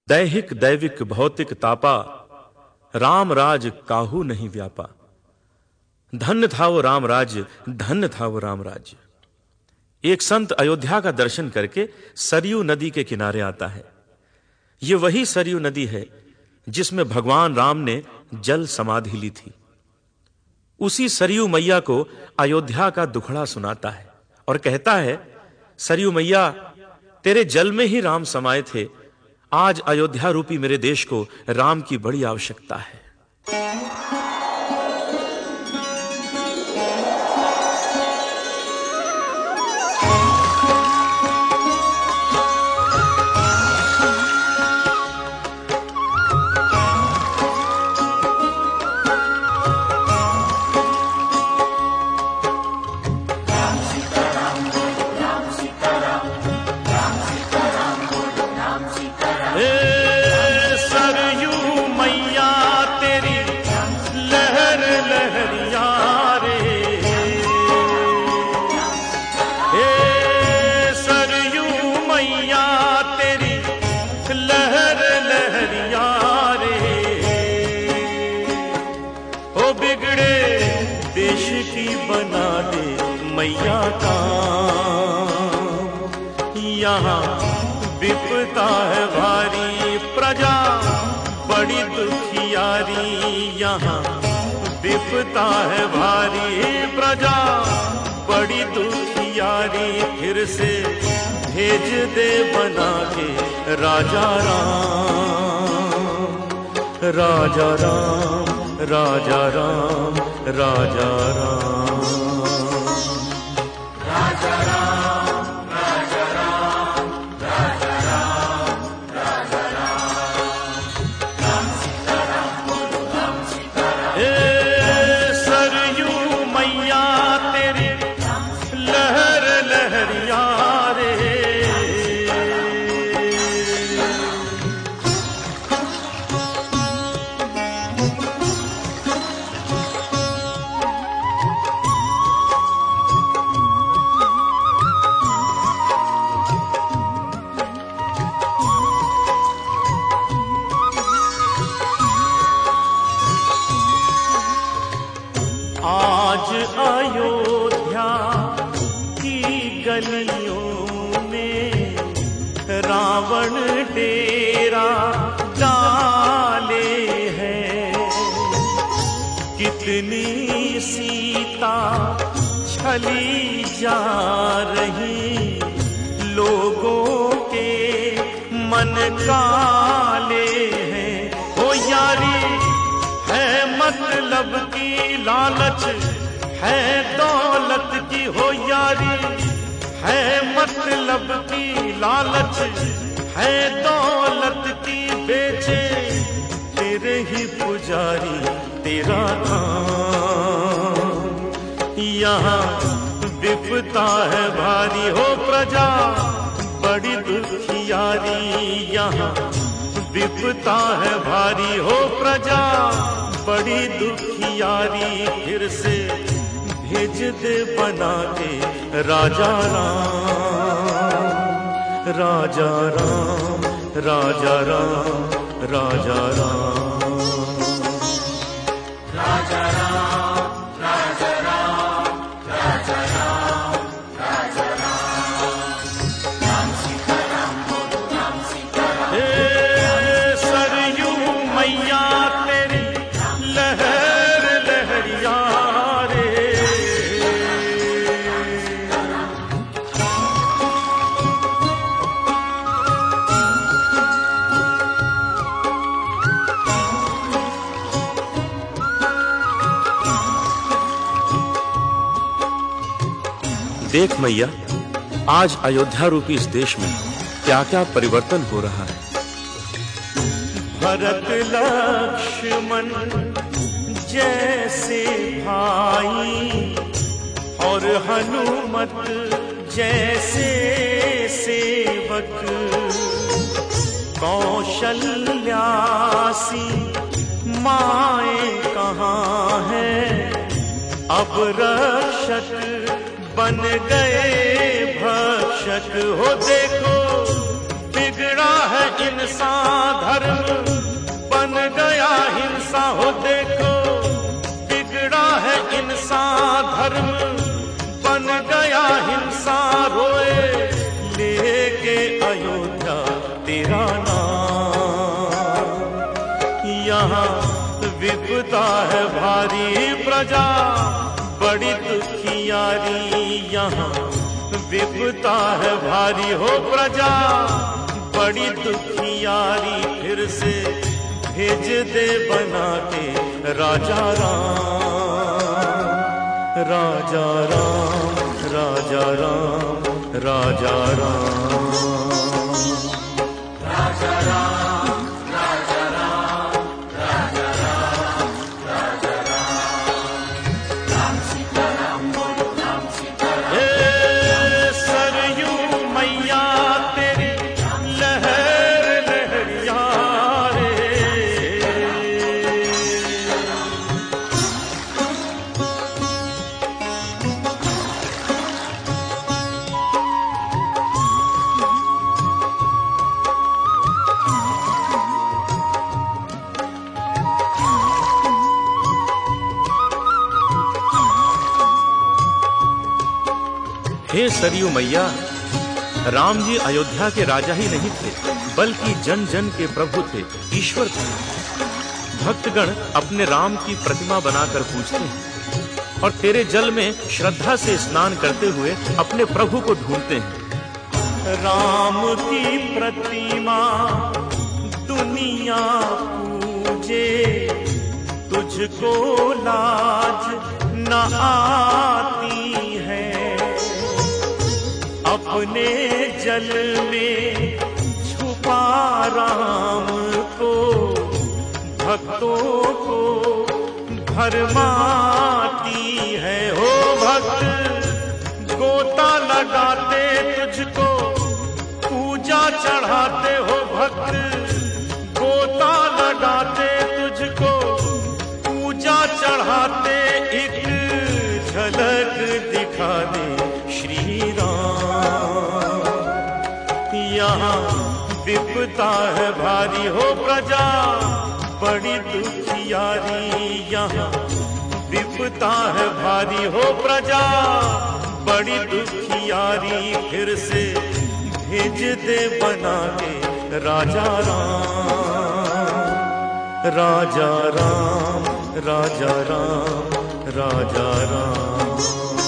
दैहिक दैविक भौतिक तापा, राम राज काहू नहीं व्यापा। धन्य था वो राम राज्य, धन्य था वो राम राज्य। एक संत अयोध्या का दर्शन करके सरयू नदी के किनारे आता है। ये वही सरयू नदी है जिसमें भगवान राम ने जल समाधि ली थी। उसी सरयू मैया को अयोध्या का दुखड़ा सुनाता है और कहता है, सरयू मैया, तेरे जल में ही राम समाये थे। आज अयोध्या रूपी मेरे देश को राम की बड़ी आवश्यकता है। मैया काम यहाँ विपदा है भारी, प्रजा बड़ी दुखियारी। यहाँ विपदा है भारी, प्रजा बड़ी दुखियारी। फिर से भेज दे बना के राजा राम, राजा राम, राजा राम, राजा राम। आज अयोध्या की गलियों में रावण डेरा डाले हैं। कितनी सीता छली जा रही, लोगों के मन काले हैं। हो यारी है मतलब की, लालच है दौलत की। हो यारी है मतलब की, लालच है दौलत की। बेचे तेरे ही पुजारी तेरा काम। यहाँ विपदा है भारी, हो प्रजा बड़ी दुखियारी। यहाँ विपदा है भारी, हो प्रजा बड़ी दुखियारी। फिर से भेज दे बना के राजा राम, राजा राम, राजा राम, राजा राम, राजा राम, राजा राम, राजा राम, राजा राम। राम सीताराम बोलो, राम सीताराम। हे सरयू मैया तेरी लहर लहरिया रे। देख मैया, आज अयोध्या रूपी इस देश में क्या क्या परिवर्तन हो रहा है। भरत लक्ष्मण जैसे भाई और हनुमत जैसे सेवक। कौशल्यासी माए कहाँ है, अब रक्षक बन गए भक्षक। हो देखो बिगड़ा है इंसान के अयोध्या तेरा नाम। यहाँ विपदा है भारी प्रजा बड़ी दुखियारी, यहाँ विपदा है भारी हो प्रजा बड़ी दुखियारी। फिर से भेज दे बना के राजा राम, राजा राम, राजा राम, राजा राम, राजा राम, राजा राम, राजा राम, राजा राम, राम सीता राम बोलो राम सीता राम। सरयू मैया तेरी लहर लहरिया रे। हे सरयू मैया, राम जी अयोध्या के राजा ही नहीं थे, बल्कि जन जन के प्रभु थे, ईश्वर थे। भक्तगण अपने राम की प्रतिमा बनाकर पूजते हैं और तेरे जल में श्रद्धा से स्नान करते हुए अपने प्रभु को ढूंढते हैं। राम की प्रतिमा दुनिया पूजे, तुझको लाज न आती है। अपने जल में छुपा राम को भक्तों को भरमाती है। हो भक्त गोता लगाते तुझको पूजा चढ़ाते हो, भक्त गोता लगाते तुझको पूजा चढ़ाते। एक झलक दिखा दे श्री राम, यहाँ विपदा है भारी हो प्रजा बड़ी दुखियारी। यहाँ विपदा है भारी हो प्रजा बड़ी दुखियारी। फिर से भेज दे बना के राजा राम, राजा राम, राजा राम, राजा राम।